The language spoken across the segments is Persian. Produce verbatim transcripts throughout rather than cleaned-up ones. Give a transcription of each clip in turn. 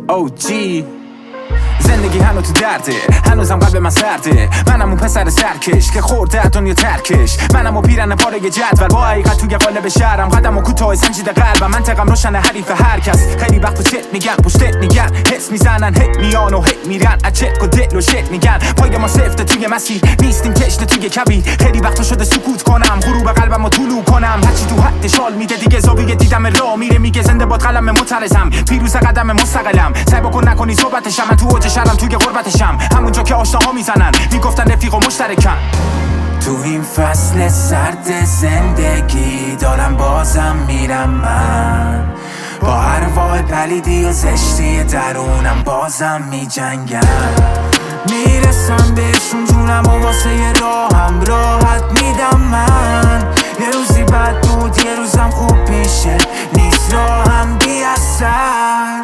او جی زندگی هنو تو درده، هنوزم قلب من سرده. منم اون پسر سرکش که خورده دنیا ترکش. منم اون پیرن پاره جدول با حقیقت توی قالب شهرم. قدم و کوتاه سنجیده قلبم، منطقم روشن حریف هر کس. خیلی وقت چت میگن پشتت میگن، حس میزنن هت میان و هت میرن. از چت و دل و شت میگن پای ما سفته توی مسیر، نیستیم تشنه توی کبیر. خیلی وقت شده سکوت کنم، غروب قلبم رو طلوع کنم. هرچی تو حد شال میده دیگه زاویه دیدم راه میره. میگه زنده باد قلم معترضم، پیروز قدم مستقلم. سعی بکن نکنی صحبتشم، من تو اوج شرم توی غربتشم. همونجا که آشناها میزنن میگفتن رفیق و مشترکن. تو این فصل سرد زندگی دارم بازم میرم من، با هر وای پلیدی و زشتی درونم بازم میجنگم. میرسم بهشون جونم و واسه راهم راحت میدم من. یه روزی بد بود یه روزم خوب میشه، نیست راهم بی اثر.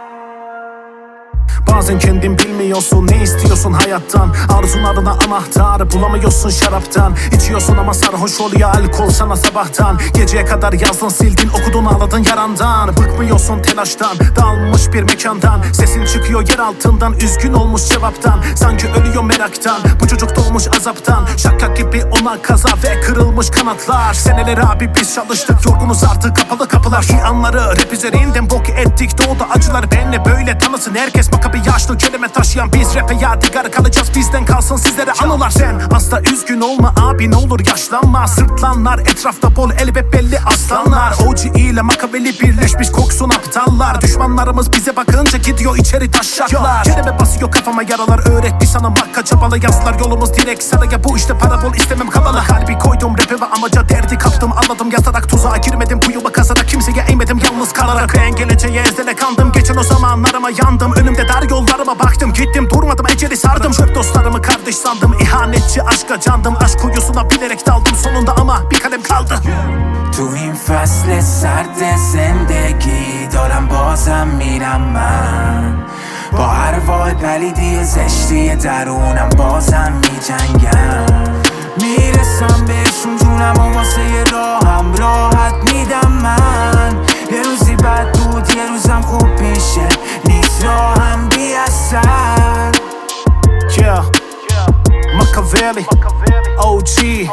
Bazen kendin bilmiyorsun ne istiyorsun hayattan. Arzularına anahtarı bulamıyorsun şaraptan. İçiyorsun ama sarhoş oluyor alkol sana sabahtan. Geceye kadar yazdın sildin okudun ağladın yarandan. Bıkmıyorsun telaştan dağılmış bir mekandan. Sesin çıkıyor yer altından üzgün olmuş cevaptan. Sanki ölüyor meraktan bu çocuk dolmuş azaptan. Şaka gibi ona kaza ve kırılmış kanatlar. Seneler abi biz çalıştık yorgunuz artık kapalı kapılar. İyi anları rap üzerinden bok ettik doğdu acılar. Benle böyle tanısın herkes maka bir yaşlı kelime taşıyan biz rap'e yadigar kalacağız, bizden kalsın sizlere anılar. Sen asla üzgün olma abi ne olur yaşlanma. Sırtlanlar etrafta bol elbet belli aslanlar. O G ile makabeli birleşmiş koksun aptallar. Düşmanlarımız bize bakınca gidiyor içeri taşşaklar. Kelime basıyor kafama yaralar öğretti sana makka çabalı yazlar. Yolumuz direkt saraya bu işte para bol istemem kabalı. Kalbi koydum rap'e ve amaca derdi kaptım anladım. Yazarak tuzağa girmedim kuyuma kazarak kimseye eğmedim yalnız kalarak. Ben geleceğe ezele kandım geçen o zamanlarıma yandım. Önümde dar yollarıma baktım gittim durmadım eceli sardım. Çok dostlarımı kardeş sandım ihanetçi aşka candım. Aşk kuyusuna bilerek daldım sonunda ama bir kalem kaldı. تو این فصل سرد زندگی دارم بازم میرم من، با هر وای پلیدی و زشتی درونم بازم میجنگم. میرسم بهشون جونم و واسه راهم راحت میدم من. یه روزی بد بود یه روزم خوب میشه، نیست راهم بی اثر. Yeah Machiavelli O G